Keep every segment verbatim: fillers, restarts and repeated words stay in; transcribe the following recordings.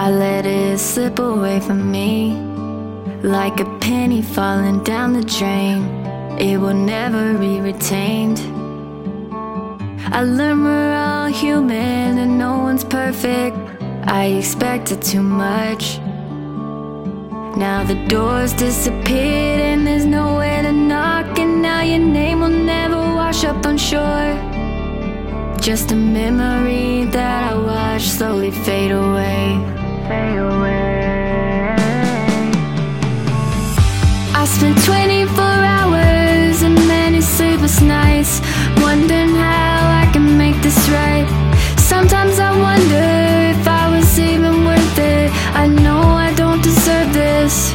I let it slip away from me, like a penny falling down the drain. It will never be retained. I learned we're all human and no one's perfect. I expected too much. Now the doors disappeared and there's nowhere to knock, and now your name will never wash up on shore. Just a memory that I watch slowly fade away. Fade away. I spent twenty-four hours and many sleepless nights, wondering how I can make this right. Sometimes I wonder if I was even worth it. I know I don't deserve this.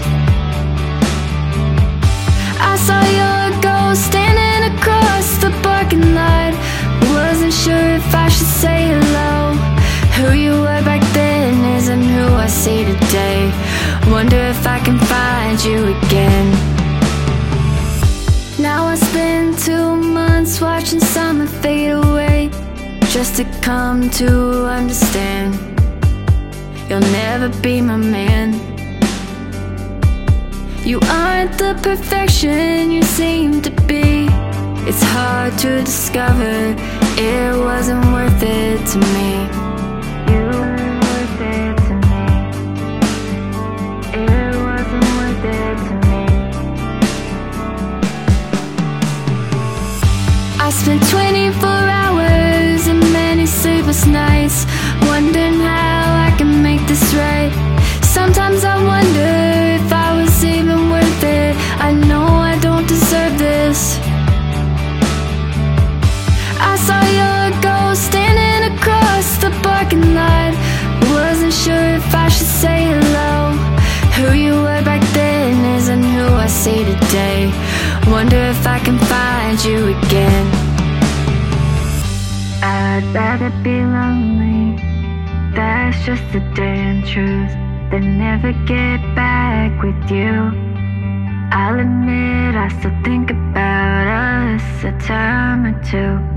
I saw your ghost standing across the parking lot. Wasn't sure if I should say hello. Who you were back then isn't who I see today. Wonder if I can find you again. Now I spend two months watching summer fade away, just to come to understand you'll never be my man. You aren't the perfection you seem to be. It's hard to discover it wasn't worth it to me. You weren't worth it to me. It wasn't worth it to me. I spent twenty-four hours and many sleepless nights, wondering how I can make this right. Sometimes I wonder if I was even worth it. I know I don't deserve this. I saw your ghost standing across the parking lot. Wasn't sure if I should say hello. Who you were back then isn't who I see today. Wonder if I can find you again. I'd rather be lonely, that's just the damn truth, than never get back with you. I'll admit I still think about us a time or two.